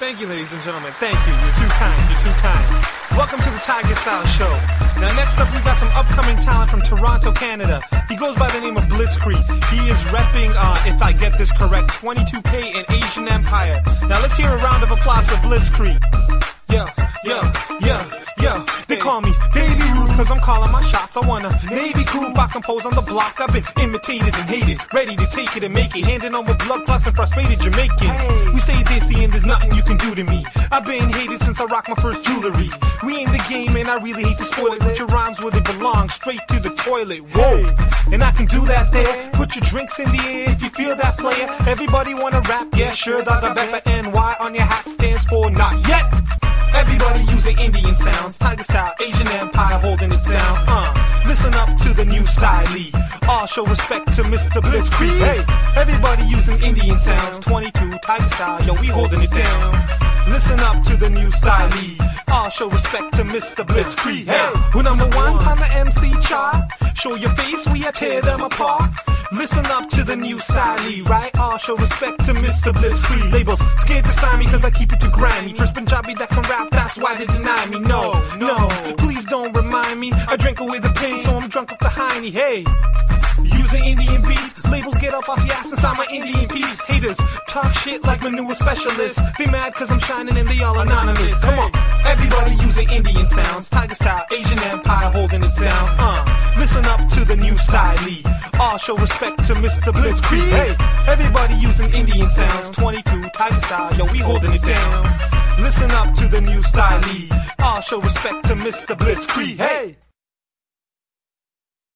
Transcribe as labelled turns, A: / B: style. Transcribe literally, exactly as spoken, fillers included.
A: Thank you, ladies and gentlemen. Thank you. You're too kind. You're too kind. Welcome to the Tiger Style Show. Now, next up, we've got some upcoming talent from Toronto, Canada. He goes by the name of Blitzkrieg. He is repping, uh, if I get this correct, twenty-two K and Asian Empire. Now, let's hear a round of applause for Blitzkrieg. Yeah, yeah, yeah, yeah. They call me Baby Ruth cause I'm calling my shots. I want a Navy coupe, I compose on the block. I've been imitated and hated, ready to take it and make it. Handing on with blood plus and frustrated Jamaicans. We stay dizzy and there's nothing you can do to me. I've been hated since I rocked my first jewelry. We in the game and I really hate to spoil it. With your rhymes where they belong, straight to the toilet. Whoa, and I can do that there. Put your drinks in the air if you feel that, player. Everybody wanna rap, yeah sure. Dada Becca N Y on your hat stands for not yet. Everybody using Indian sounds, Tiger Style, Asian Empire holding it down. Uh, listen up to the new style. All show respect to Mister Blitzkrieg. Hey, everybody using Indian sounds, twenty-two Tiger Style, yo we holding it down. Listen up to the new style. All show respect to Mister Blitzkrieg. Hey, who number one on the M C chart? Show your face, we a tear them apart. Listen up to the new style, right? All show respect to Mister Blitzkrieg. Labels scared to sign me cause I keep it too grimy. First Punjabi that can rap, that's why they deny me. No, no, please don't remind me. I drink away the pain, so I'm drunk off the hiney. Hey, using Indian beats, labels get up off your ass inside my Indian piece. Haters talk shit like manure specialists. They mad cause I'm shining and they all anonymous. Come on, everybody using Indian sounds, Tiger Style, Asian Empire holding it down. Uh, listen up to the new style. All show respect to Mister Blitzkrieg. Hey, everybody using Indian sounds, twenty-two Tiger Style, yo we holding it down. Listen up to the new style. All show respect to Mister Blitzkrieg. Hey.